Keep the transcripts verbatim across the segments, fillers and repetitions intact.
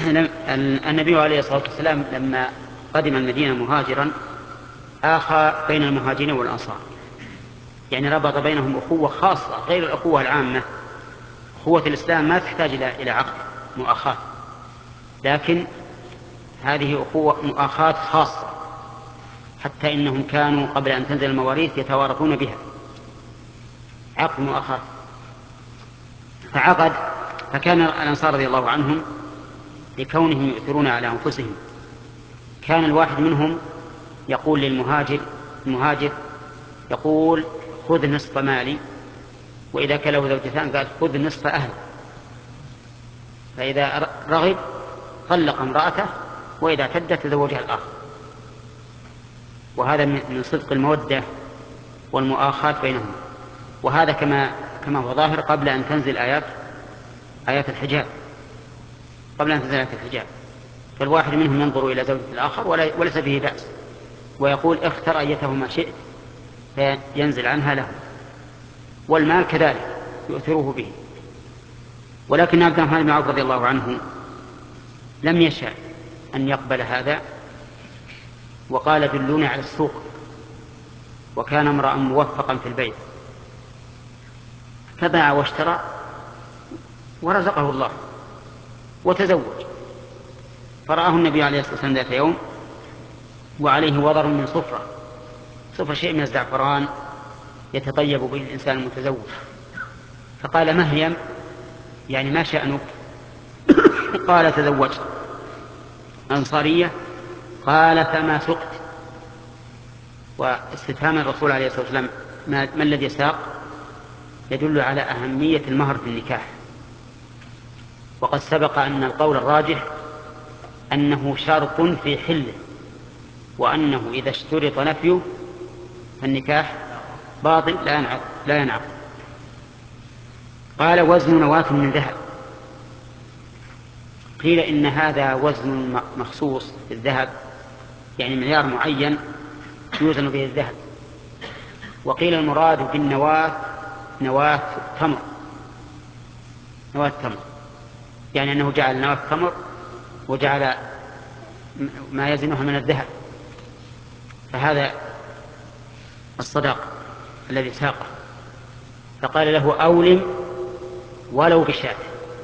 النبي عليه الصلاة والسلام لما قدم المدينة مهاجرا آخى بين المهاجرين والأنصار، يعني ربط بينهم أخوة خاصة غير الأخوة العامة. أخوة الإسلام ما تحتاج إلى عقد مؤاخاة، لكن هذه أخوة مؤاخاة خاصة، حتى إنهم كانوا قبل أن تنزل المواريث يتوارثون بها، عقد مؤاخاة. فعقد فكان الأنصار رضي الله عنهم لكونهم يؤثرون على أنفسهم، كان الواحد منهم يقول للمهاجر المهاجر يقول خذ نصف مالي، وإذا كان له زوجتان قال خذ نصف أهلي، فإذا رغب طلق امرأته وإذا اعتدت تزوجها الآخر. وهذا من صدق المودة والمؤاخاة بينهم، وهذا كما كما هو ظاهر قبل أن تنزل آيات آيات الحجاب قبل أن تنزل آيات الحجاب. فالواحد منهم ينظر إلى زوجة الآخر وليس به بأس، ويقول اختر أيتهما شئت فينزل عنها له. والمال كذلك يؤثره به. ولكن عبد الرحمن بن عوف رضي الله عنه لم يشاء أن يقبل هذا، وقال دلوني على السوق، وكان امرأ موفقا في البيع، فباع واشترى ورزقه الله وتزوج. فرآه النبي عليه الصلاة والسلام ذات يوم وعليه وضر من صفرة، صفر شيء من الزعفران يتطيب به الإنسان المتزوج، فقال مهيم، يعني ما شأنك؟ قال تزوجت أنصارية. قال فما سقت؟ واستفهام الرسول عليه الصلاة والسلام ما, ما الذي ساق يدل على أهمية المهر في النكاح. وقد سبق أن القول الراجح أنه شرط في حله، وأنه إذا اشترط نفيه فالنكاح باطل لا ينعقد. قال وزن نواة من ذهب. قيل إن هذا وزن مخصوص في الذهب، يعني معيار معين يوزن به الذهب. وقيل المراد بالنواة نواة تمر، نواة تمر، يعني أنه جعل نواة تمر وجعل ما يزنها من الذهب، فهذا الصداق الذي ساقه. فقال له أولم ولو بشاة.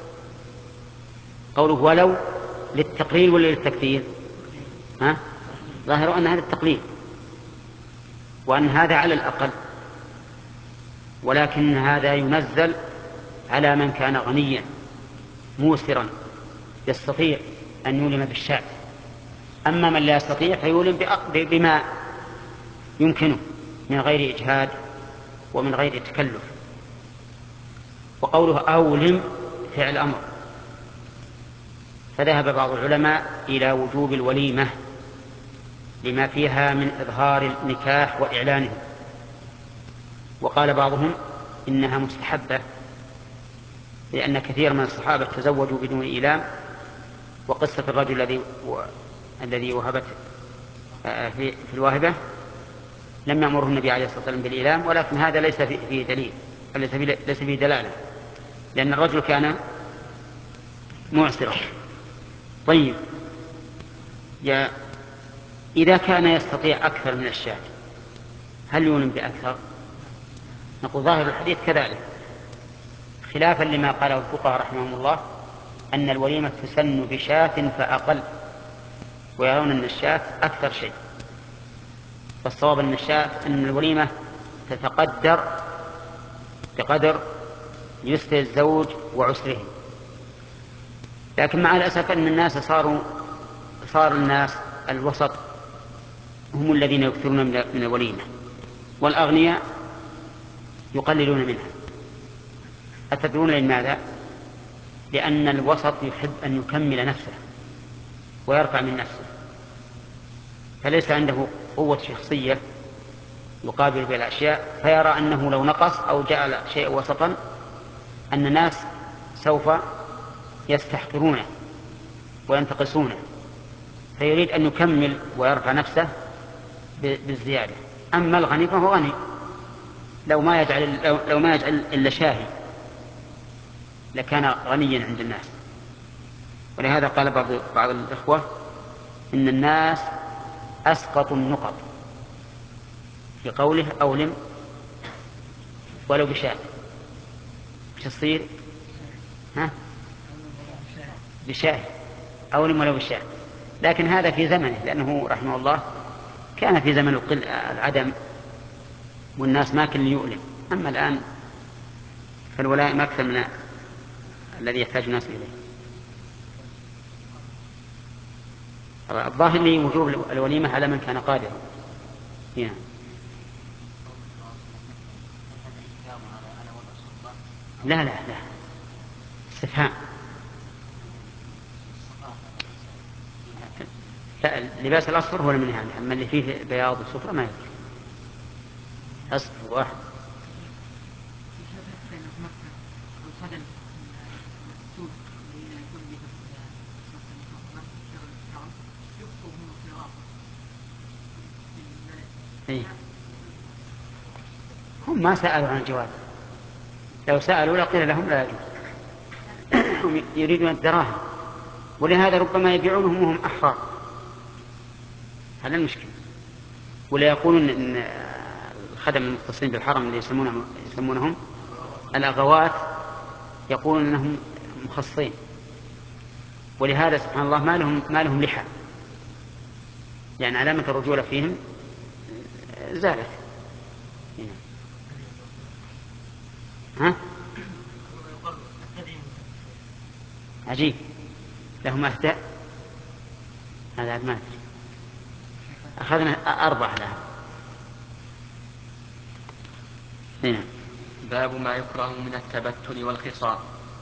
قوله ولو للتقليل ولا للتكثير؟ ها؟ ظاهر أن هذا التقليل وأن هذا على الأقل، ولكن هذا ينزل على من كان غنيا موسرا يستطيع أن يولم بالشاة. أما من لا يستطيع فيولم بما يمكنه من غير إجهاد ومن غير تكلف. وقوله أولم فعل أمر، فذهب بعض العلماء إلى وجوب الوليمة لما فيها من إظهار النكاح وإعلانه، وقال بعضهم إنها مستحبة لأن كثير من الصحابة تزوجوا بدون إيلام. وقصة الرجل الذي الذي وهبت في الواهبة لم يأمره النبي عليه الصلاة والسلام بالإيلام، ولكن هذا ليس فيه دليل، ليس فيه دلالة، لأن الرجل كان معسرا. طيب، يا إذا كان يستطيع أكثر من الشاة هل يولم بأكثر؟ نقول ظاهر الحديث كذلك، خلافا لما قاله الفقهاء رحمهم الله أن الوليمة تسن بشاة فأقل، ويرون أن الشاة أكثر شيء. فالصواب أن الشاة أن الوليمة تتقدر بقدر يسر الزوج وعسره. لكن مع الأسف أن الناس صاروا صار الناس الوسط هم الذين يكثرون من الوليمة، والأغنياء يقللون منها. أتدرون لماذا؟ لأن الوسط يحب أن يكمل نفسه ويرفع من نفسه، فليس عنده قوة شخصية يقابل بالأشياء، فيرى أنه لو نقص أو جعل شيء وسطا أن الناس سوف يستحقرونه وينتقصونه، فيريد أن يكمل ويرفع نفسه بالزيادة. أما الغني فهو غني، لو ما يجعل, لو لو ما يجعل إلا شاهي لكان غنيا عند الناس. ولهذا قال بعض, بعض الإخوة إن الناس أسقط النقط في قوله أولم ولو بشاة. وش تصير؟ ها؟ بشاة، أولم ولو بشاة. لكن هذا في زمنه، لأنه رحمه الله كان في زمن العدم والناس ما كل يؤلم. أما الآن فالولائم أكثر من الذي يحتاج الناس إليه. الظاهر لي وجوب الوليمة على من كان قادرا. هنا لا لا لا استفهام. لا، اللباس الأصفر هو من هذا، أما اللي فيه بياض وصفرة ما يدري. أصفر واحد. إيه؟ هم ما سألوا عن الجواب، لو سألوا لقيل لهم لا يجوز. هم يريدون الدراهم، ولهذا ربما يبيعونهم وهم أحرار. هذا المشكلة. ولا يقولون إن الخدم المختصين بالحرم اللي يسمونهم, يسمونهم الأغوات يقولون أنهم مخصصين، ولهذا سبحان الله ما لهم, ما لهم لحى، يعني علامة الرجولة فيهم زالت. ها؟ عجيب، لهم أهداء. هذا ما أدري، أخذنا أربعة لها. هنا باب ما يكره من التبتل والخصام.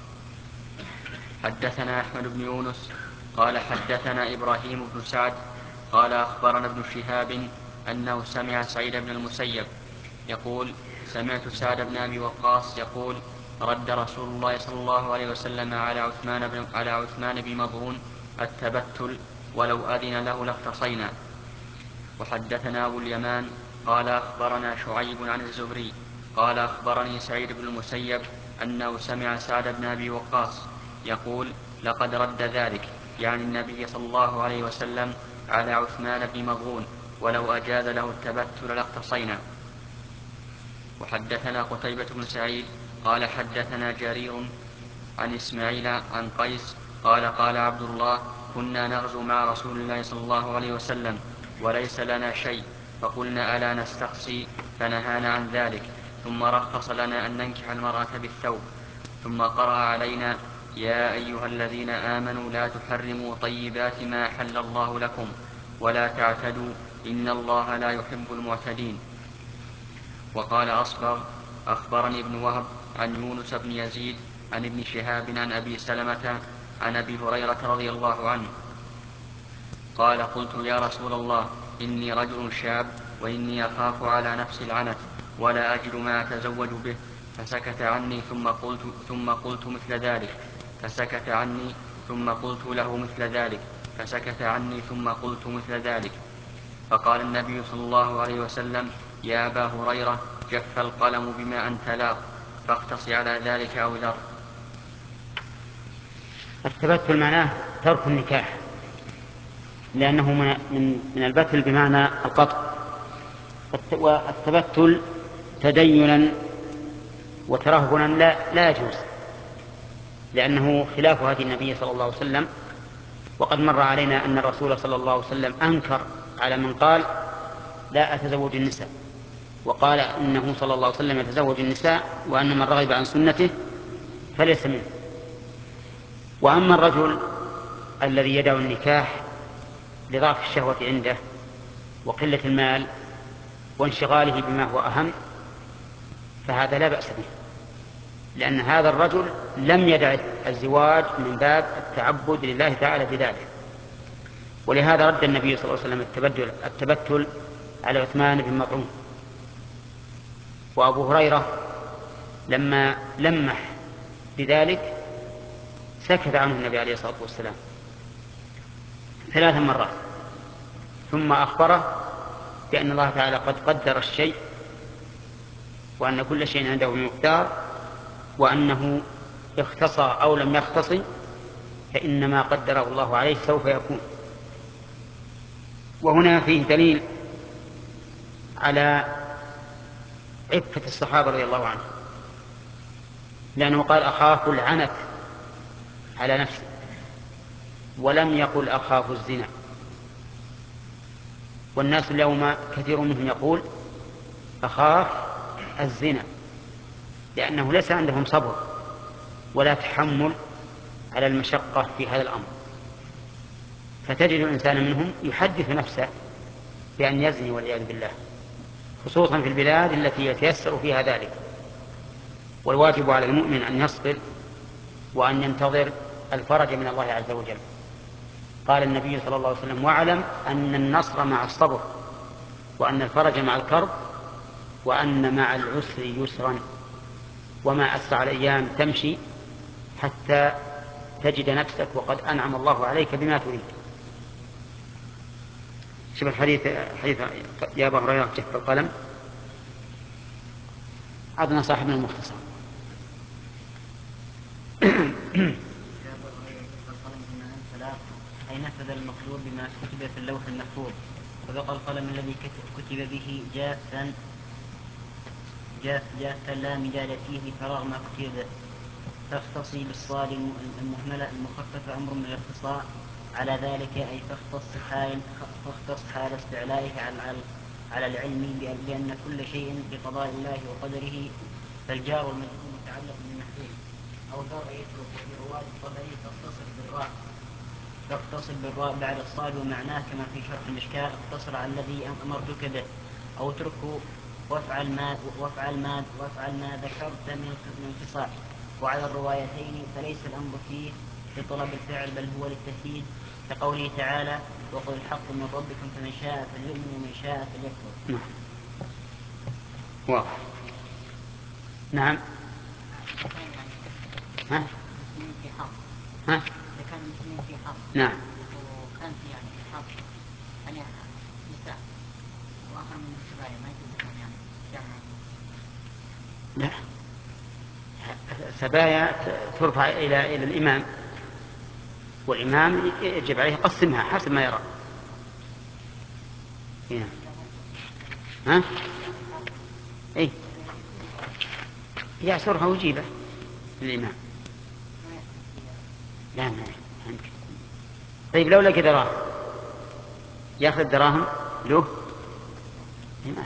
حدثنا أحمد بن يونس قال حدثنا إبراهيم بن سعد قال أخبرنا ابن شهاب أنه سمع سعيد بن المسيب يقول سمعت سعد بن أبي وقاص يقول رد رسول الله صلى الله عليه وسلم على عثمان بن, على عثمان بن مظعون التبتل ولو أذن له لاختصينا. وحدثنا أبو اليمان قال أخبرنا شعيب عن الزهري قال أخبرني سعيد بن المسيب أنه سمع سعد بن أبي وقاص يقول لقد رد ذلك، يعني النبي صلى الله عليه وسلم، على عثمان بن مظعون ولو أجاز له التبتل لاختصينا. وحدثنا قتيبة بن سعيد قال حدثنا جرير عن إسماعيل عن قيس قال قال عبد الله كنا نغزو مع رسول الله صلى الله عليه وسلم وليس لنا شيء، فقلنا ألا نستقصي، فنهانا عن ذلك، ثم رخص لنا أن ننكح المرأة بالثوب، ثم قرأ علينا يا أيها الذين آمنوا لا تحرموا طيبات ما أحل الله لكم ولا تعتدوا إن الله لا يحب المعتدين. وقال أصبغ أخبرني ابن وهب عن يونس بن يزيد عن ابن شهاب عن أبي سلمة عن أبي هريرة رضي الله عنه قال قلت يا رسول الله إني رجل شاب وإني أخاف على نفسي العنت ولا أجد ما أتزوج به، فسكت عني ثم قلت, ثم قلت مثل ذلك فسكت عني ثم قلت له مثل ذلك فسكت عني ثم قلت مثل ذلك. فقال النبي صلى الله عليه وسلم يا أبا هريرة جف القلم بما أنت لاق، فاقتص على ذلك أو ذر. التبتل معناه ترك النكاح، لأنه من, من البتل بمعنى القطع، والتبتل تدينا وترهبنا لا, لا يجوز، لأنه خلاف هدي النبي صلى الله عليه وسلم. وقد مر علينا أن الرسول صلى الله عليه وسلم أنكر على من قال لا أتزوج النساء، وقال إنه صلى الله عليه وسلم يتزوج النساء، وأن من رغب عن سنته فليس منه. وأما الرجل الذي يدعو النكاح لضعف الشهوة عنده وقلة المال وانشغاله بما هو أهم، فهذا لا بأس به، لأن هذا الرجل لم يدع الزواج من باب التعبد لله تعالى بذلك. ولهذا رد النبي صلى الله عليه وسلم التبتل, التبتل على عثمان بن مظعون. وأبو هريرة لما لمح بذلك سكت عنه النبي عليه الصلاة والسلام ثلاث مرات، ثم أخبره بأن الله تعالى قد قدر الشيء، وأن كل شيء عنده بمقدار، وأنه اختصى أو لم يختص فإن ما قدره الله عليه سوف يكون. وهنا فيه دليل على عفة الصحابة رضي الله عنهم، لأنه قال أخاف العنت على نفسه، ولم يقل أخاف الزنا. والناس اليوم كثير منهم يقول أخاف الزنا، لأنه ليس عندهم صبر ولا تحمل على المشقة في هذا الأمر، فتجد الإنسان منهم يحدث نفسه بأن يزني والعياذ بالله، خصوصا في البلاد التي يتيسر فيها ذلك. والواجب على المؤمن أن يصبر وأن ينتظر الفرج من الله عز وجل. قال النبي صلى الله عليه وسلم: واعلم أن النصر مع الصبر، وأن الفرج مع الكرب، وأن مع العسر يسرا، وما أسرع الأيام تمشي حتى تجد نفسك وقد أنعم الله عليك بما تريد. شوف الحديث حديث يا أبا هريرة جف القلم، عضنا صاحبنا المختصر. أي نفذ المطلوب بما كتب في اللوح المحفوظ، وبقى القلم الذي كتب به جافا جاف جافا لا مداد فيه فراغ ما كتب به. فاختصي بالصاد المهملة المخففة أمر من الاختصاء على ذلك، أي فاختص حال فاختص حال استعلائك على على العلم بأن كل شيء بقضاء الله وقدره، فالجار والمجرور متعلق بالمحذوف. أو ذر يترك في رواد الطبري فاختصر بالراء فاختصر بالراء بعد الصاد ومعناه كما في شرح المشكاة: اقتصر على الذي أمرتك به، أو اتركه وافعل ما وافعل ما وافعل ما ذكرت من الانفصال. وعلى الروايتين فليس الأمر فيه لطلب الفعل بل هو للتهديد، كقوله تعالى: وقل الحق من ربكم فمن شاء فليؤمن ومن شاء فليكفر. نعم. واضح. نعم. ها؟ في حرب. ها؟ إذا كان المسلمين في حرب. نعم. وكان في يعني في حرب يعني نساء وآخر من السبايا ما يجوزون يعني جمع. لا، سبايا ترفع إلى إلى الإمام، والإمام يجب عليه يقسمها حسب ما يرى. هنا. ها؟ إيه؟ يأسرها ويجيبه للإمام. لا ما يمكن. طيب لو لقى دراهم يأخذ الدراهم له؟ ما.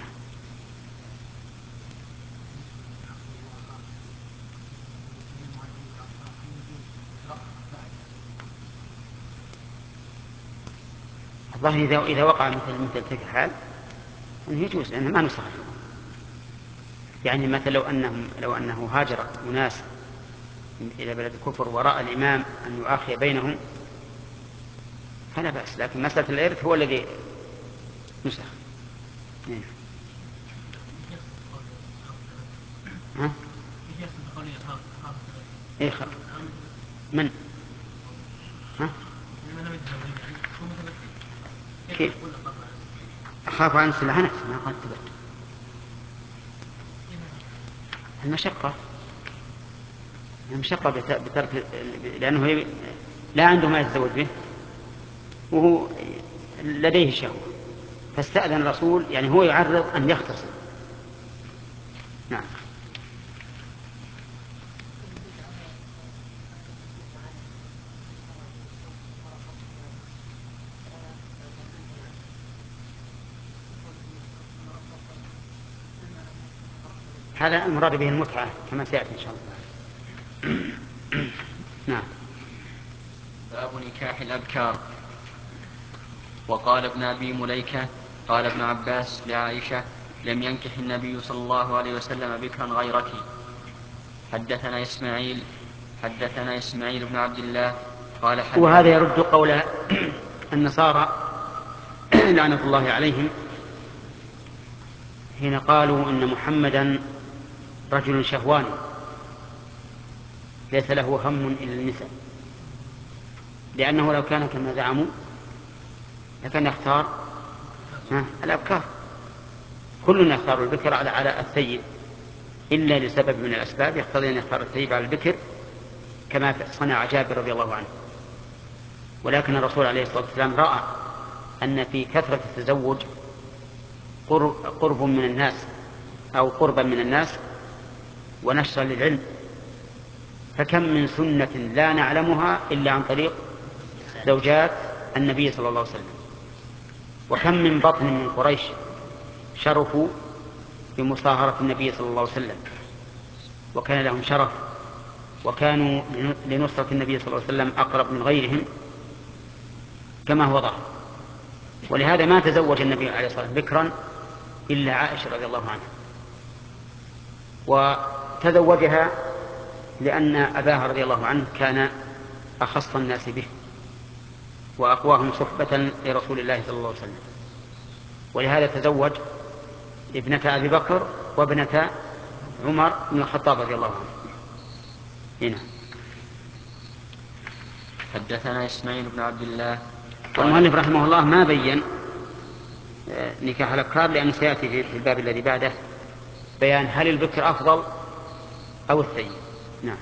الله إذا إذا وقع مثل مثل تلك الحال أنه يجوز، لأنه ما نسخ. يعني مثلا لو أنهم لو أنه هاجر أناس إلى بلد الكفر ورأى الإمام أن يؤاخي بينهم فلا بأس، لكن مسألة الإرث هو الذي نسخ. ها؟ إيه خ... من؟ ها؟ كيف؟ أخاف عن سلعنة ما قد تبت المشقة المشقة بترك، لأنه لا عنده ما يتزوج به وهو لديه شهوة، فاستأذن الرسول يعني هو يعرض أن يختصر. نعم. هذا المراد به المتعة كما سيأتي إن شاء الله. نعم. باب نكاح الأبكار. وقال ابن أبي مليكة قال ابن عباس لعائشة: لم ينكح النبي صلى الله عليه وسلم بكرا غيرك. حدثنا إسماعيل حدثنا إسماعيل بن عبد الله قال حدثنا. وهذا يرد قول النصارى لعنة الله عليهم حين قالوا إن محمدا رجل شهواني ليس له هم إلا النساء، لأنه لو كان كما زعموا لكان يختار الأبكار، كلنا يختار البكر على على الثيب، إلا لسبب من الأسباب يقتضي أن يختار الثيب على البكر كما صنع جابر رضي الله عنه. ولكن الرسول عليه الصلاة والسلام رأى أن في كثرة التزوج قرب من الناس أو قربا من الناس ونشرا للعلم، فكم من سنة لا نعلمها إلا عن طريق زوجات النبي صلى الله عليه وسلم، وكم من بطن من قريش شرفوا بمصاهرة النبي صلى الله عليه وسلم وكان لهم شرف، وكانوا لنصرة النبي صلى الله عليه وسلم أقرب من غيرهم كما هو ظاهر. ولهذا ما تزوج النبي عليه الصلاة والسلام بكرا إلا عائشة رضي الله عنها، وتزوجها لأن أباها رضي الله عنه كان أخص الناس به وأقواهم صحبة لرسول الله صلى الله عليه وسلم، ولهذا تزوج ابنة أبي بكر وابنة عمر بن الخطاب رضي الله عنه. هنا حدثنا إسماعيل بن عبد الله. والمؤلف رحمه الله ما بين نكاح الأبكار لأن سيأتي في الباب الذي بعده بيان هل البكر أفضل أو الثيب. نعم.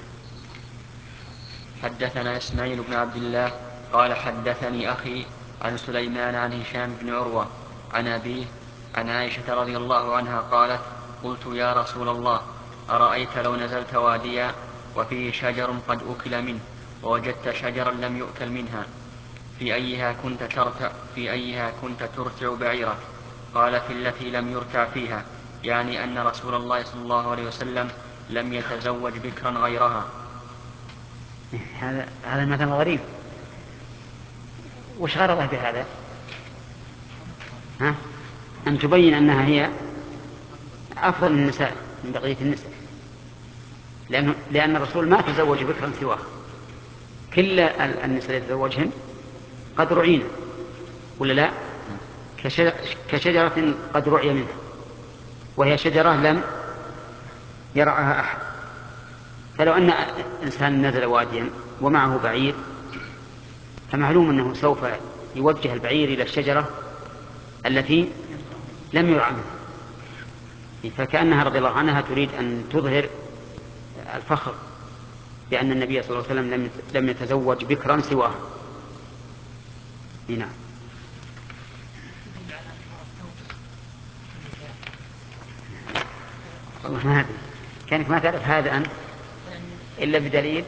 حدثنا إسماعيل بن عبد الله قال حدثني أخي عن سليمان عن هشام بن عروة عن أبيه عن عائشة رضي الله عنها قالت قلت يا رسول الله أرأيت لو نزلت واديا وفيه شجر قد أكل منه ووجدت شجرا لم يؤكل منها في أيها كنت ترتع, في أيها كنت ترتع بعيرك؟ قال في التي لم يرتع فيها، يعني أن رسول الله صلى الله عليه وسلم لم يتزوج بكرا غيرها. هذا هذا مثل غريب، وش غرضه بهذا؟ ها؟ أن تبين أنها هي أفضل النساء من بقية النساء، لأن, لأن الرسول ما تزوج بكرا سواه، كل النساء التي تزوجهن قد رعينا ولا لا؟ كشجرة قد رعي منها، وهي شجرة لم يرعها أحد. فلو أن إنسان نزل واديا ومعه بعير فمعلوم أنه سوف يوجه البعير إلى الشجرة التي لم يرعى منها، فكأنها رضي الله عنها تريد أن تظهر الفخر بأن النبي صلى الله عليه وسلم لم يتزوج بكرا سواه. نعم. والله ما أدري، كانك ما تعرف هذا أنت إلا بدليل.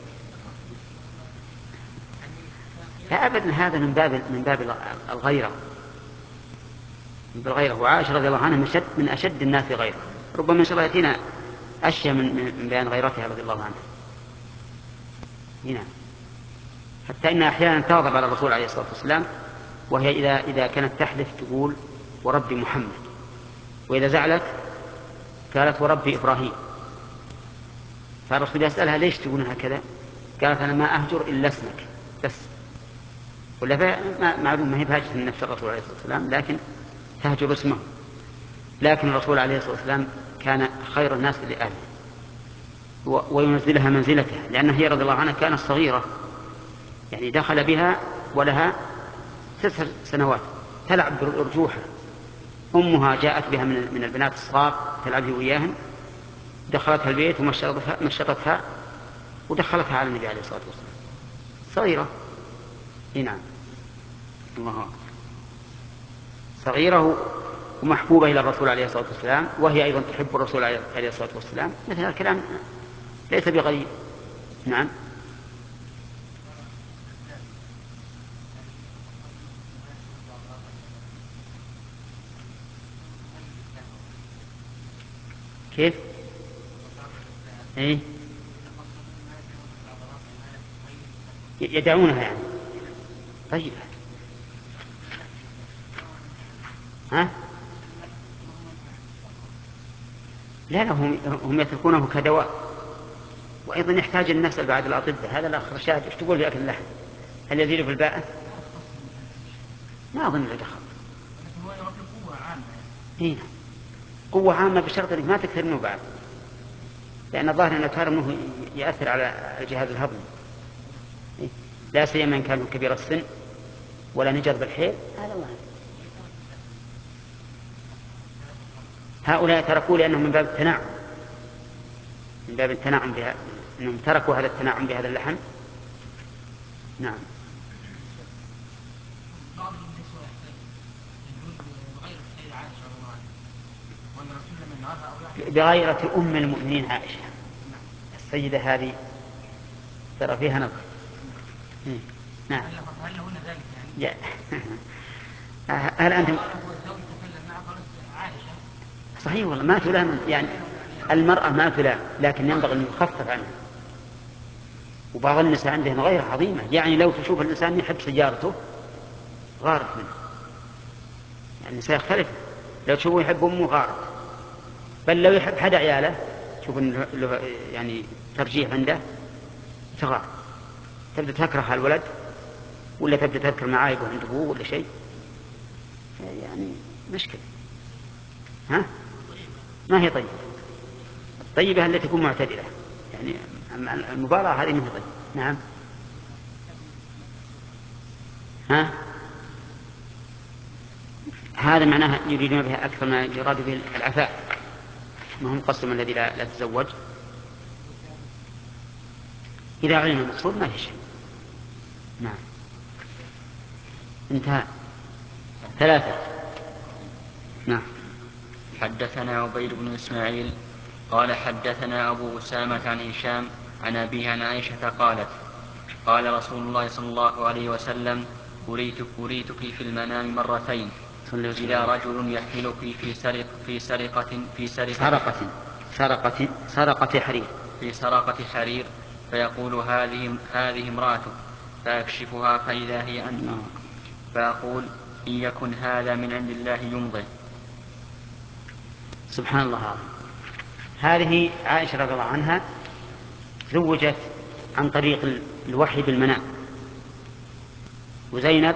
لا أبدا، هذا من باب من باب الغيرة، من باب الغيرة. وعائشة رضي الله عنها من, من أشد الناس غيرة، ربما إن شاء الله يأتينا أشياء من, من بيان غيرتها رضي الله عنها. هنا حتى إنها أحيانا تغضب على الرسول عليه الصلاة والسلام، وهي إذا إذا كانت تحلف تقول ورب محمد، وإذا زعلت قالت ورب إبراهيم. فالرسول يسألها ليش تقول هكذا؟ قالت أنا ما أهجر إلا اسمك بس. ولا معلوم ما هي بهاجة النفس الرسول عليه الصلاة والسلام، لكن تهجر اسمه. لكن الرسول عليه الصلاة والسلام كان خير الناس لأهله وينزلها منزلتها، لأنها هي رضي الله عنها كانت صغيرة، يعني دخل بها ولها تسع سنوات تلعب بالأرجوحة. أمها جاءت بها من البنات الصغار تلعب وياهن، دخلتها البيت ومشطتها ودخلتها على النبي عليه الصلاة والسلام صغيرة. نعم، الله أكبر، صغيرة ومحبوبة إلى الرسول عليه الصلاة والسلام، وهي أيضا تحب الرسول عليه الصلاة والسلام. مثل الكلام ليس بغريب. نعم. كيف؟ إيه؟ يدعونها يعني. طيب، ها؟ لا لا، هم, هم يتركونه كدواء، وأيضا يحتاج الناس بعد الأطباء. هذا الأخ رشاد إيش تقول في أكل اللحم؟ هل يزيد في الباء؟ ما أظن له دخل. إيه؟ قوة عامة بشرط أنك ما تكثر منه بعد، لأن الظاهر أن الكار منه يأثر على الجهاز الهضمي، إيه؟ لا سيما إن كان كبير السن ولا نجر بالحيل. هذا الله. هؤلاء تركوا لأنهم من باب التناعم، من باب التناعم بها، أنهم تركوا هذا التناعم بهذا اللحم. نعم. بغيرة أم المؤمنين عائشة السيدة هذه ترى فيها نظر. نعم. هل هنا ذلك يعني؟ هل أنتم صحيح والله ما تلام يعني المرأة ما تلام لكن ينبغي أن يخفف عنها. وبعض النساء عندهم غير عظيمة يعني لو تشوف الإنسان يحب سيارته غارت منه يعني النساء يختلف لو تشوفه يحب أمه غارت بل لو يحب حد عياله تشوف له يعني ترجيح عنده تغار تبدأ تكره الولد ولا تبدأ تذكر معايبه عند أبوه ولا شيء يعني مشكلة. ها ما هي طيبة الطيبة التي تكون معتدلة يعني المباراة هذه ما هي طيبة. نعم. ها هذا معناها يريدون بها أكثر ما يراد به العفاف ما هم قصدهم الذي لا, لا تزوج. إذا علم المقصود ما في شيء. نعم. انتهى. ثلاثة. نعم. حدثنا عبيد بن إسماعيل قال حدثنا أبو أسامة عن هشام عن أبيه عن عائشة قالت قال رسول الله صلى الله عليه وسلم أريتك, أريتك في المنام مرتين إذا رجل يحملك في سرق في سرقة في سرقة سرقة سرقة سرقة حرير في سرقة حرير فيقول هذه هذه امرأتك فيكشفها فإذا هي أنت فأقول إن يكن هذا من عند الله يمضي. سبحان الله. هذه عائشة رضي الله عنها زوجت عن طريق الوحي بالمنام وزينب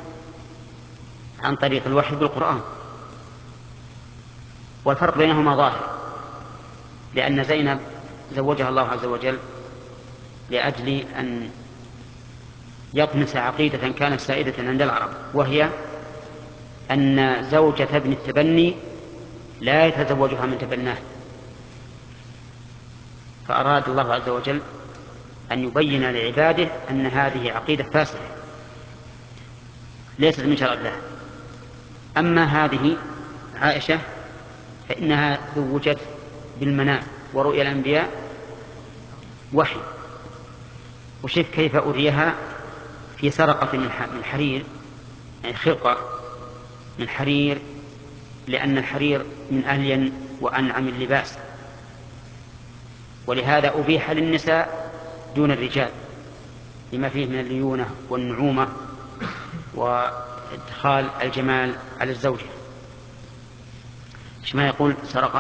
عن طريق الوحي بالقرآن والفرق بينهما ظاهر لأن زينب زوجها الله عز وجل لأجل أن يطمس عقيدة كانت سائدة عند العرب وهي أن زوجة ابن التبني لا يتزوجها من تبناه فأراد الله عز وجل أن يبين لعباده أن هذه عقيدة فاسدة ليست من شرع الله. أما هذه عائشة فإنها زوجت بالمنام ورؤيا الأنبياء وحي وشف كيف أريها في سرقة من حرير يعني خرقة من حرير لأن الحرير من ألين وأنعم اللباس ولهذا أبيح للنساء دون الرجال لما فيه من الليونة والنعومة وادخال الجمال على الزوجة. ما يقول سرقة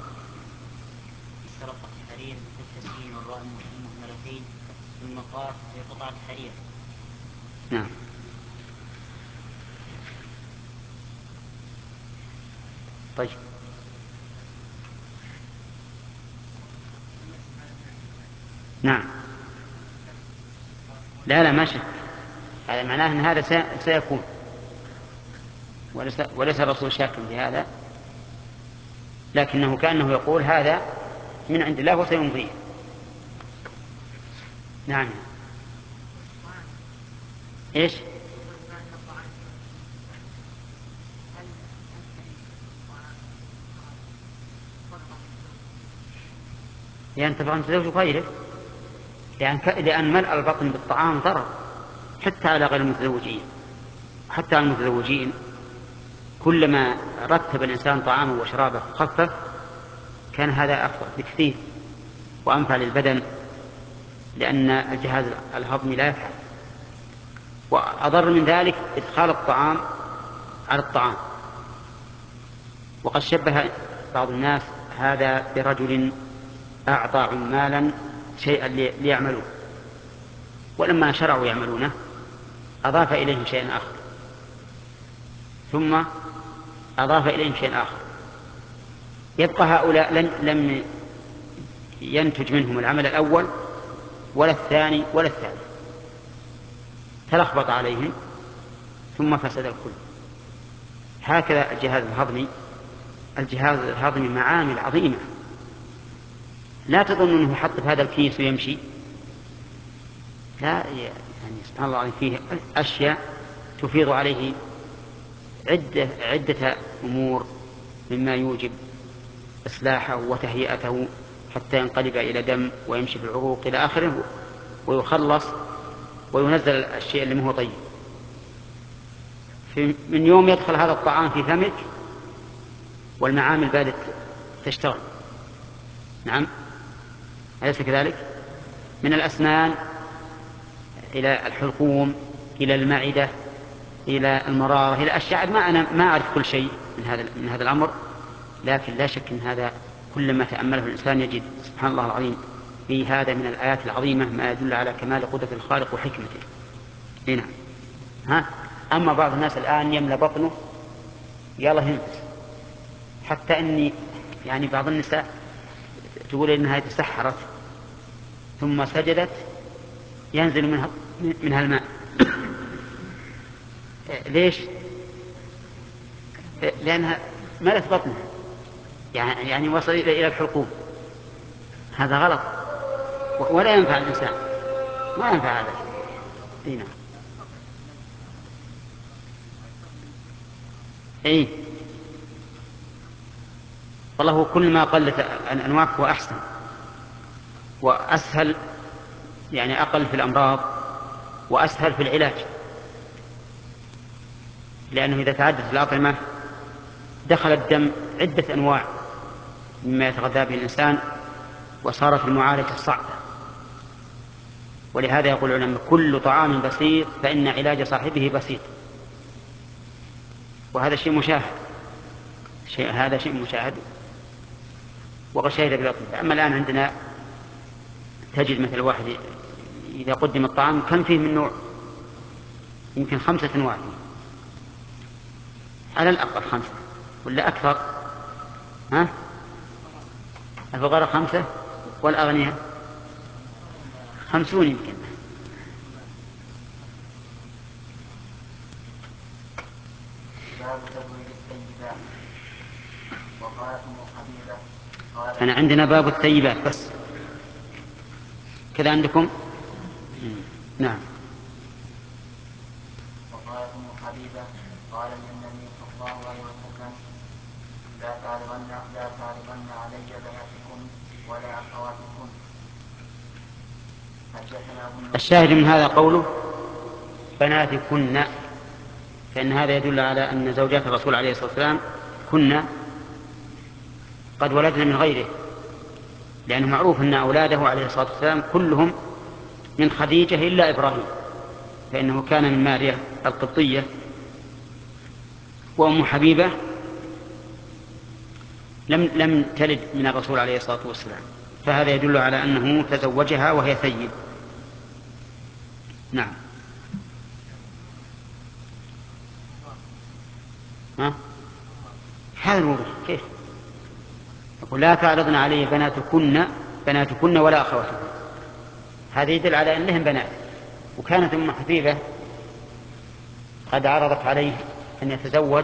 سرقة حرير بالتسكين والراء المهملتين والمقاف في قطعة حرير. نعم. طيب نعم. لا لا ما شك هذا معناه أن هذا سيكون وليس, وليس الرسول شاكا في هذا لكنه كأنه يقول هذا من عند الله وسيمضيه. نعم. إيش ينتفع عن تزوج غيره لأن, لأن ملء البطن بالطعام ضرر حتى على غير المتزوجين حتى على المتزوجين كلما رتب الإنسان طعامه وشرابه خفف كان هذا أفضل بكثير وأنفع للبدن لأن الجهاز الهضمي لا يفعل. وأضر من ذلك إدخال الطعام على الطعام. وقد شبه بعض الناس هذا برجل أعطى عمالا شيئا ليعملوه ولما شرعوا يعملونه أضاف إليهم شيئا آخر ثم أضاف إليهم شيئا آخر يبقى هؤلاء لم ينتج منهم العمل الأول ولا الثاني ولا الثالث تلخبط عليهم ثم فسد الكل. هكذا الجهاز الهضمي الجهاز الهضمي معامل عظيمة لا تظن أنه يحط في هذا الكيس ويمشي لا يعني سبحان الله فيه أشياء تفيض عليه عدة, عدة أمور مما يوجب إصلاحه وتهيئته حتى ينقلب إلى دم ويمشي في العروق إلى آخره ويخلص وينزل الشيء اللي هو طيب. من يوم يدخل هذا الطعام في فمك والمعامل بدأت تشتغل. نعم أليس كذلك؟ من الأسنان إلى الحلقوم إلى المعدة إلى المرارة إلى أشياء ما أنا ما أعرف كل شيء من هذا من هذا الأمر، لكن لا شك أن هذا كل ما تأمله الإنسان يجد سبحان الله العظيم في هذا من الآيات العظيمة ما يدل على كمال قدرة الخالق وحكمته. هنا ها أما بعض الناس الآن يملى بطنه يلا ينفس، حتى أني يعني بعض النساء تقول إنها تسحرت ثم سجدت ينزل منها منها الماء. ليش؟ لأنها ملت بطنها يعني يعني وصل إلى الحلقوم. هذا غلط ولا ينفع الإنسان، ما ينفع هذا. هنا إيه والله كل ما قلت الأنواع هو أحسن وأسهل، يعني أقل في الأمراض وأسهل في العلاج، لأنه إذا تعدت الأطعمة دخل الدم عدة أنواع مما يتغذى به الإنسان وصارت المعالجة صعبة. ولهذا يقول العلماء كل طعام بسيط فإن علاج صاحبه بسيط، وهذا شيء مشاهد، شيء هذا شيء مشاهد وقد شهد بالأطباء. أما الآن عندنا تجد مثل واحد إذا قدم الطعام كم فيه من نوع، يمكن خمسة أنواع فيه على الأقل، خمسة ولا أكثر. ها الفقراء خمسة والأغنياء خمسون يمكن. أنا عندنا باب الطيبات بس كذا عندكم. نعم. وقالت أم حبيبة قال للنبي صلى الله عليه وسلم لا تعرضن لا تعرضن علي بناتكن ولا أخواتكن. الشاهد من هذا قوله بناتكن، فإن هذا يدل على أن زوجات الرسول عليه الصلاة والسلام كنا قد ولدنا من غيره، لأنه معروف أن أولاده عليه الصلاة والسلام كلهم من خديجة إلا إبراهيم، فإنه كان من ماريا القبطية، وأم حبيبة لم لم تلد من الرسول عليه الصلاة والسلام، فهذا يدل على أنه تزوجها وهي ثيب. نعم. ها؟ هذا الوضوح كيف؟ يقول لا تعرضن علي بناتكن بناتكن ولا أخواتكن، هذا يدل على أنهم بنات. وكانت أم حبيبة قد عرضت عليه أن يتزوج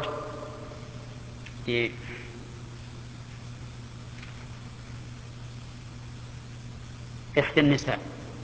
إحدى النساء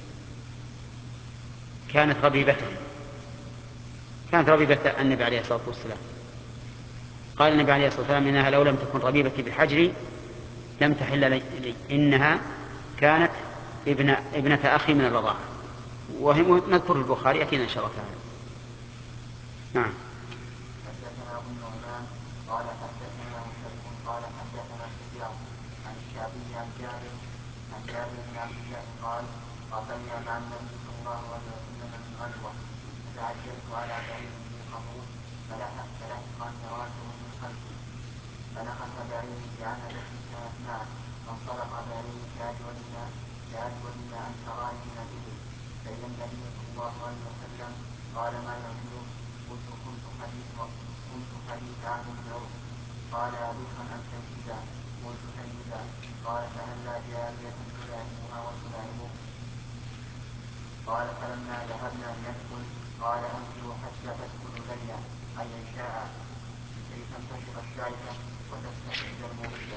كانت ربيبته كانت ربيبة النبي عليه الصلاة والسلام. قال النبي عليه الصلاة والسلام إنها لو لم تكن ربيبتي بحجري لم تحل لي، إنها كانت ابن ابنة أخي من الرضاعة. وهي نذكر البخاري أكيد إن شاء الله تعالى. نعم. حدثنا أبو النعمان قال حدثنا مسلم قال حدثنا سفيان عن الشعبي عن جابر عن جابر بن عبد الله قال قاتلنا مع النبي صلى الله عليه وسلم من غزوة فتعجلت على بعير في قبول فلحقني راسه من خلفي فنخس بعيري بعنبة كانت معه فانطلق بعيري كأجودنا كأجودنا أن تراني من الإبل فإذا النبي صلى الله عليه وسلم قال ما يعجبك؟ قلت كنت حديث كنت حديث عهد بعرف. قال أبيكا أم سيدا؟ قلت سيدا. قال فهلا جارية تلاعبها وتلاعبك؟ قال فلما ذهبنا لندخل قال أنزلوا حتى تدخل إلي أي عشاء لكي تنتشر الشعثة وتستحد المغية.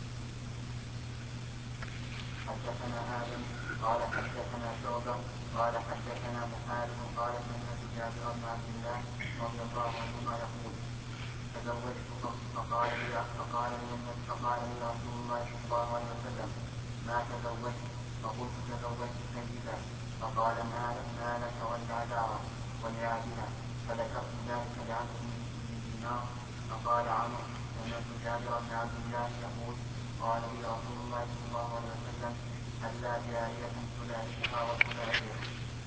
حدثنا آدم قال حدثنا شعبة قال حدثنا محارب قال سمعت جابر بن عبد الله رضي الله عنهما يقول تزوجت فقال لي فقال لي فقال لي رسول الله صلى الله عليه وسلم ما تزوجت؟ فقلت تزوجت سيدا. فقال ما ما لك ولعذارى ولعابها. فذكرت ذلك لعمرو بن دينار. فقال عمرو سمعت جابر بن عبد الله يقول قال لي رسول الله صلى الله عليه وسلم هلا جارية تلاعبها وتلاعبها.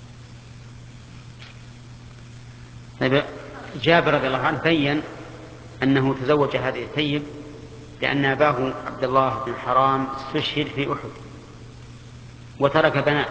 طيب جابر رضي الله عنه بين أنه تزوج هذه الثيب لأن أباه عبد الله بن حرام استشهد في أحد وترك بنات،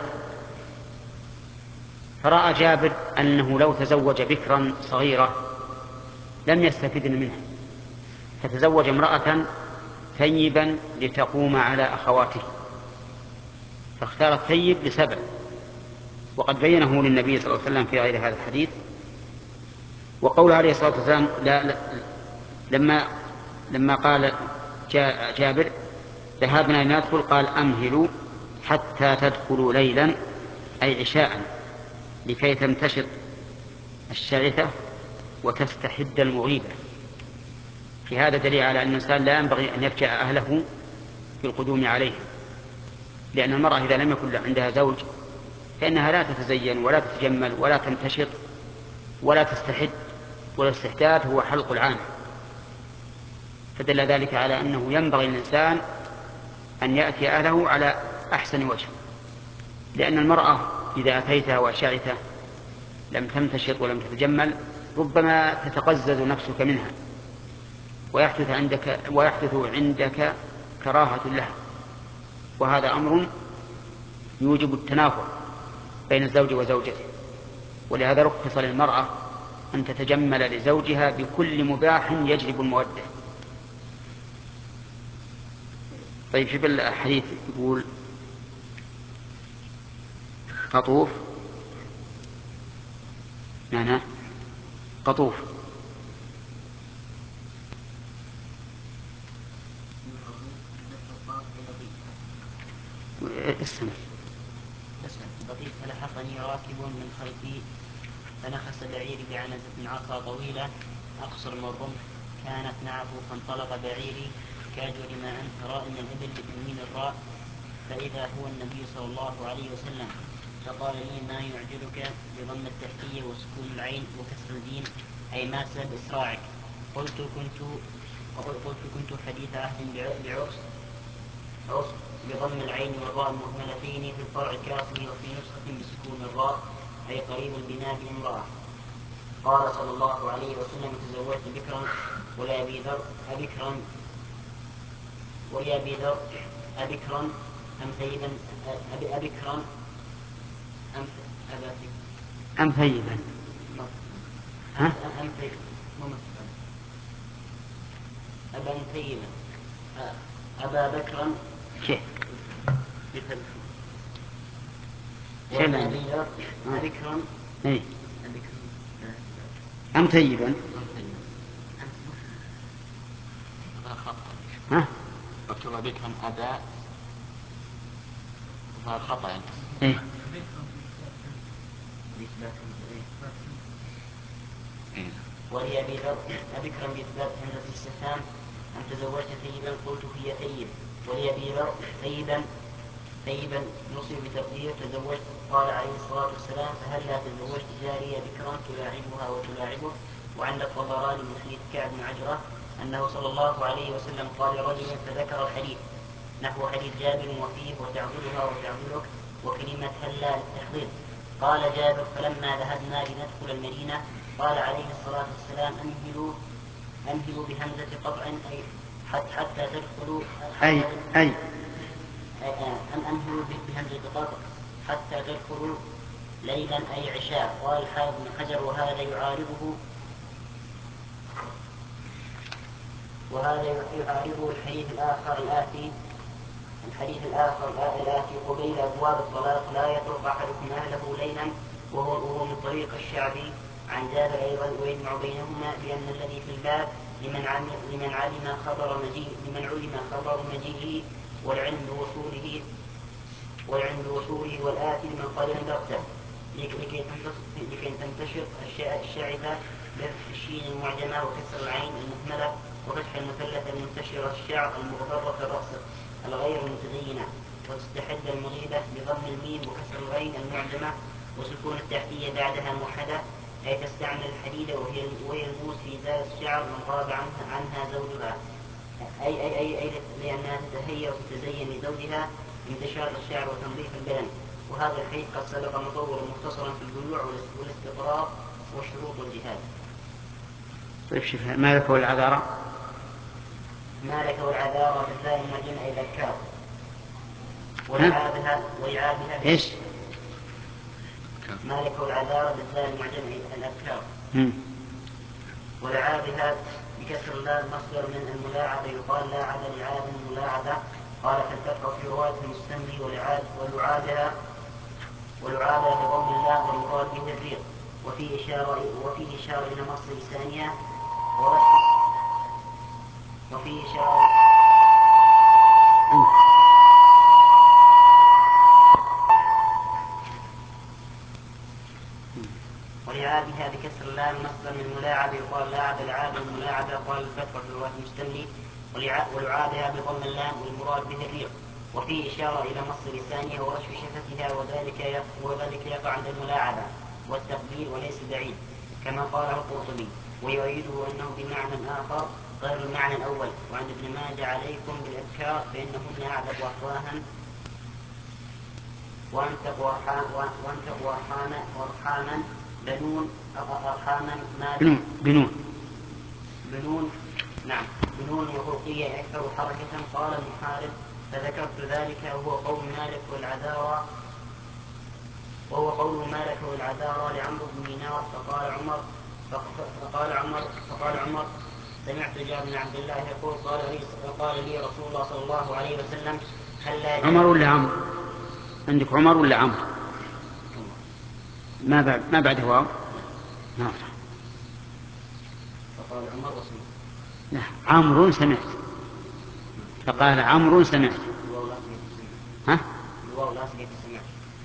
فرأى جابر أنه لو تزوج بكرا صغيرة لم يستفدن منها، فتزوج امرأة ثيبا لتقوم على أخواته، فاختار الثيب لسبب، وقد بينه للنبي صلى الله عليه وسلم في غير هذا الحديث. وقول عليه الصلاة والسلام لا لا لما لما قال جابر ذهبنا لندخل قال أمهلوا حتى تدخلوا ليلا أي عشاء لكي تنتشط الشعثة وتستحد المغيبة. في هذا دليل على أن الإنسان لا ينبغي أن يفجأ أهله في القدوم عليه، لأن المرأة إذا لم يكن عندها زوج فإنها لا تتزين ولا تتجمل ولا تنتشط ولا تستحد، والاستحداد هو حلق العانة. فدل ذلك على أنه ينبغي للإنسان أن يأتي أهله على أحسن وجه، لأن المرأة إذا أتيتها وشعثة لم تنتشط ولم تتجمل ربما تتقزز نفسك منها ويحدث عندك, ويحدث عندك كراهة لها، وهذا أمر يوجب التنافر بين الزوج وزوجته. ولهذا رخص للمرأة أن تتجمل لزوجها بكل مباح يجلب المودة. طيب في الحديث يقول قطوف معناه قطوف اسم لطيف. فلحقني راكب من خلفي فنخس بعيري بعنزة عصا طويلة أقصر من الرمح كانت معه، فانطلق بعيري كاجر ما أنت راء من الإبل بتنوين الراء، فإذا هو النبي صلى الله عليه وسلم، فقال لي ما يعجلك بضم التحتية وسكون العين وكسر الجيم أي ما سبب إسراعك؟ قلت كنت قلت كنت حديث عهد بعرس عرس بضم العين والراء المهملتين في الفرع كاصله، وفي نسخة بسكون الراء أي قريب البناء بامرأة. قال صلى الله عليه وسلم تزوجت بكرا ولأبي ذر أبكرا ولأبي ذر أبكرا أم ثيبا أبكرا أم أم ثيبا ها أم ثيبا أبا ثيبا أبا بكرا كيف ولأبي ذر أبكرا إيه أم ثيبا ها مكتوب بكرا أبا هذا خطأ يعني. إيه ولي أبي ذر أبكرا بإثبات همزة الاستفهام أم تزوجت ثيبا؟ قلت هي ثيب. ولي أبي ذر ثيبا ثيبا نصب بتقدير تزوجت. قال عليه الصلاة والسلام فهلا تزوجت جارية بكرا تلاعبها وتلاعبه. وعند الطبراني من حديث كعب بن عجرة أنه صلى الله عليه وسلم قال لرجل فذكر الحديث نحو حديث جابر وفيه وتعبدها وتعبدك وكلمة هلا للتحضير. قال جابر فلما ذهبنا لندخل المدينة قال عليه الصلاة والسلام أمهلوا أمهلوا بهمزة قطع أي حتى تدخلوا أي أي أم أمهلوا بهمزة قطع حتى تدخلوا ليلا أي عشاء. قال الحافظ بن حجر وهذا يعارضه وهذا يعارضه الحديث الآخر الآتي الحديث الآخر الآتي قبيل أبواب الطلاق لا يطرق أحدكم أهله ليلا، وهو, وهو من طريق الشعبي عن جابر أيضا، ويجمع بينهما بأن الذي في الباب لمن علم لمن علم خبر مجيء لمن علم خبر مجيئه والعلم بوصوله والعلم بوصوله والآتي لمن قال بغته لكي تنتشر الشعثة بفتح الشين المعجمة وكسر العين المهملة وفتح المثلث المنتشرة الشعر المغبرة الرأس الغير المتزينة، وتستحد المغيبة بضم الميم وكسر الغين المعجمة وسكون التحتية بعدها موحدة، أي تستعمل الحديد وهي وهي الموس في إزالة الشعر من غاب عنها, عنها زوجها، أي, أي, أي, أي لأنها تتهيأ وتتزين لزوجها انتشار الشعر وتنظيف البدن. وهذا الحديث قد سبق مطولا مختصرا في البيوع والاستقرار والشروط والجهاد. طيب شوف مالك والعذارى. مالك والعذارى بالذال المعجمة أي الأذكار ولعابها ولعابها إيش؟ مالك والعذارى بالذال المعجمة أي الأذكار ولعابها بكسر اللام مصدر من الملاعبة يقال لاعب لعاب ملاعبة. قال فالفتح في رواية المستملي ولعاب ولعابها ولعابها بضم اللام والمراد به الريق، وفيه إشارة وفيه إشارة إلى مصر لسانية وفيه إشارة ولعابها بكسر اللام مصدر من الملاعب يقال لاعب العاب الملاعبة. قال الفتح في رواية المستملي ولعابها بضم اللام والمراد به الريق، وفيه إشارة إلى مص لسانها ورشف شفتها، وذلك وذلك يقع عند الملاعبة والتقبيل وليس بعيد كما قاله القرطبي، ويؤيده أنه بمعنى آخر غير المعنى الأول. وعن ابن ماجه عليكم بالأذكار فإنهن أعذب أفواها وأنتقوا أرحاما وأرحاما بنون أرحاما ما بنون بنون بنون نعم بنون وفوقية أكثر حركة. قال المحارب فذكرت ذلك وهو قول مالك والعذارى وهو قول مالك والعذارى لعمرو بن دينار. فقال عمر فقال عمر فقال عمر سمعت جابر بن عبد الله يقول قال لي قال لي رسول الله صلى الله عليه وسلم هل لا عمر ولا عمرو؟ عندك عمر ولا عمرو؟ ما بعد ما بعده واو. نعم. فقال عمر وسمعت. لا عمرو سمعت. فقال عمرو سمعت. ها؟ الواو لا سمعت.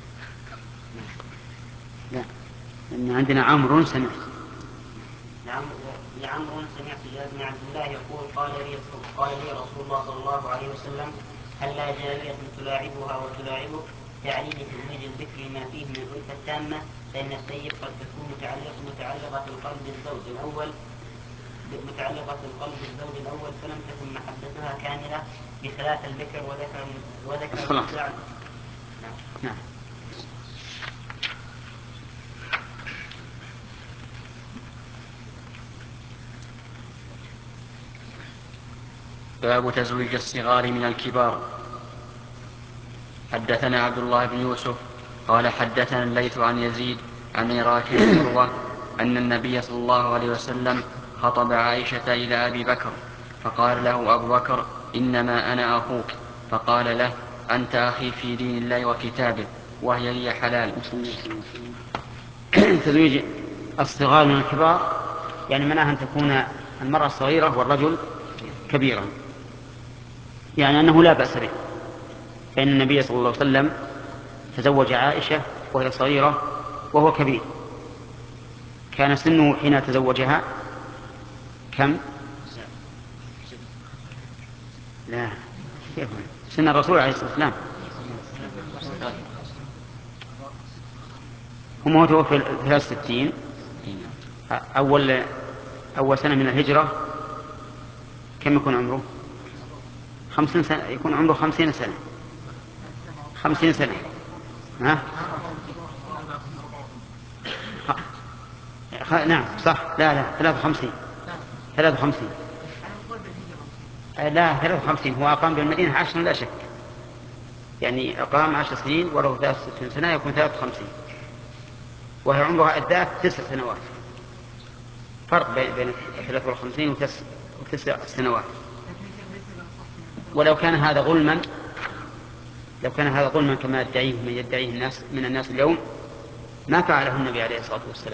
لا إن عندنا عمرو سمعت. لعمرو سمعت جابر بن عبد الله يقول قال لي قال لي رسول الله صلى الله عليه وسلم هل لا جارية تلاعبها وتلاعبك يعني لتزويج الذكر ما فيه من الألفة التامة، فإن السيد قد تكون متعلقة متعلقة القلب بالزوج الأول متعلقة القلب بالزوج الأول فلم تكن محبتها كاملة بخلاف البكر وذكر وذكر نعم. نعم. باب تزويج الصغار من الكبار. حدثنا عبد الله بن يوسف قال حدثنا الليث عن يزيد عن عراك بن عروة أن النبي صلى الله عليه وسلم خطب عائشة إلى أبي بكر فقال له أبو بكر إنما أنا أخوك، فقال له أنت أخي في دين الله وكتابه وهي لي حلال. تزويج الصغار من الكبار يعني معناها أن تكون المرأة صغيرة والرجل كبيرا، يعني أنه لا بأس به، فإن النبي صلى الله عليه وسلم تزوج عائشة وهي صغيرة وهو كبير. كان سنه حين تزوجها كم؟ لا كيف سن الرسول عليه الصلاة والسلام؟ هم هو توفي في ثلاث ستين أول أول سنة من الهجرة. كم يكون عمره؟ خمسين سنة، يكون عمره خمسين سنة خمسين سنة ها؟ خ... نعم صح. لا لا ثلاثة وخمسين ثلاثة وخمسين لا ثلاثة وخمسين. هو أقام بالمدينة عشرا لا شك، يعني أقام عشر سنين وله ثلاث ستين سنة يكون ثلاثة وخمسين، وهي عمرها الذات تسع سنوات، فرق بين ثلاثة وخمسين وتسع سنوات. ولو كان هذا ظلما لو كان هذا ظلما كما يدعيه من يدعيه الناس من الناس اليوم ما فعله النبي عليه الصلاة والسلام.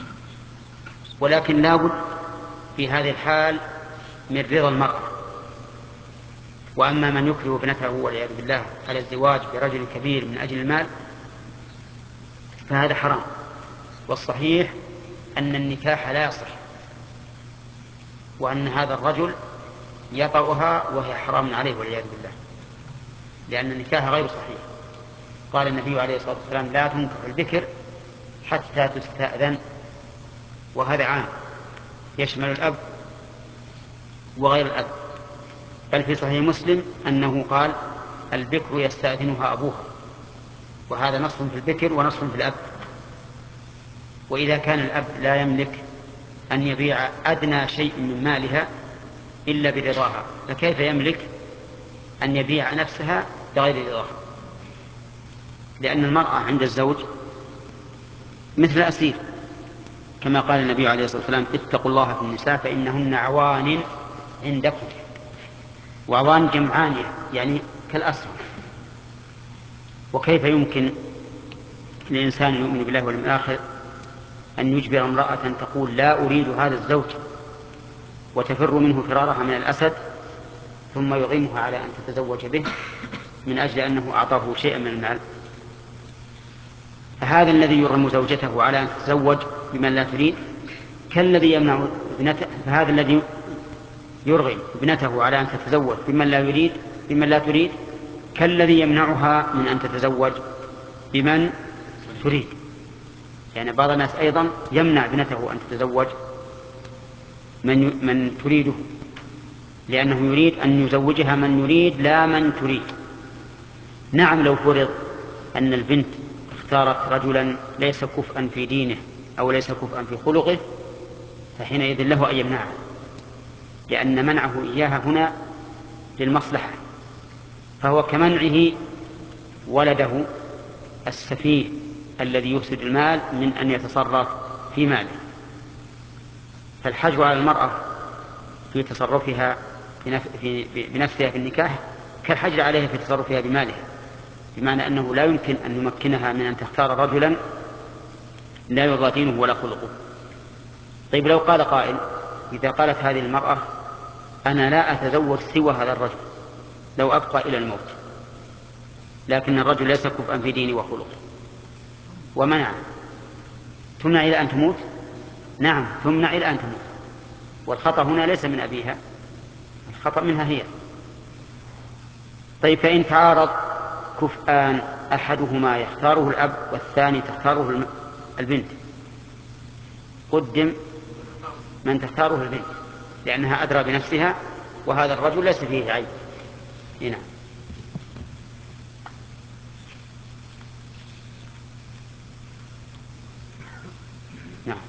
ولكن لابد في هذه الحال من رضا المرأة. وأما من يكره ابنته والعياذ بالله على الزواج برجل كبير من أجل المال فهذا حرام. والصحيح أن النكاح لا يصح وأن هذا الرجل يطأها وهي حرام عليه والعياذ بالله، لأن النكاح غير صحيح. قال النبي عليه الصلاة والسلام: لا تنكح البكر حتى تستأذن، وهذا عام يشمل الأب وغير الأب. بل في صحيح مسلم أنه قال: البكر يستأذنها أبوها، وهذا نص في البكر ونص في الأب. وإذا كان الأب لا يملك أن يبيع أدنى شيء من مالها إلا برضاها، فكيف يملك أن يبيع نفسها بغير رضاها؟ لأن المرأة عند الزوج مثل الأسير، كما قال النبي عليه الصلاة والسلام: اتقوا الله في النساء فإنهن عوان عندكم. وعوان جمعان يعني كالأسرى. وكيف يمكن لإنسان يؤمن بالله واليوم الآخر أن يجبر امرأة تقول: لا أريد هذا الزوج، وتفر منه فرارها من الأسد، ثم يغيمها على أن تتزوج به من أجل أنه أعطاه شيئا من المال؟ فهذا الذي يرغم زوجته على أن تتزوج بمن لا تريد كالذي يمنع ابنته، فهذا الذي يرغم ابنته على أن تتزوج بمن لا يريد بمن لا تريد كالذي يمنعها من أن تتزوج بمن تريد. يعني بعض الناس أيضا يمنع ابنته أن تتزوج من من تريده، لأنه يريد أن يزوجها من يريد لا من تريد. نعم، لو فرض أن البنت اختارت رجلا ليس كفءا في دينه أو ليس كفءا في خلقه، فحينئذ له أن يمنعه، لأن منعه إياها هنا للمصلحة، فهو كمنعه ولده السفيه الذي يفسد المال من أن يتصرف في ماله. فالحجر على المرأة في تصرفها بنفسها في النكاح كالحجر عليها في تصرفها بمالها، بمعنى أنه لا يمكن أن يمكنها من أن تختار رجلا لا يرضى دينه ولا خلقه. طيب، لو قال قائل: إذا قالت هذه المرأة: أنا لا أتزوج سوى هذا الرجل لو أبقى إلى الموت، لكن الرجل ليس كفءا في ديني وخلقه، ومنع، تمنع إلى أن تموت؟ نعم، تمنع إلى أن تموت. والخطأ هنا ليس من أبيها، الخطأ منها هي. طيب، فإن تعارض كفءان أحدهما يختاره الأب والثاني تختاره البنت، قدم من تختاره البنت لأنها أدرى بنفسها، وهذا الرجل ليس فيه عيب. هنا نعم.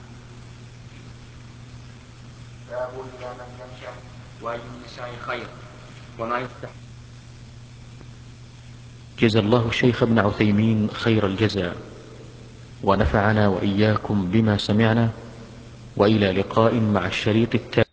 باب إلى من ينشأ وأي النساء خير وما يفتح. جزا الله الشيخ ابن عثيمين خير الجزاء، ونفعنا وإياكم بما سمعنا، وإلى لقاء مع الشريط التالي.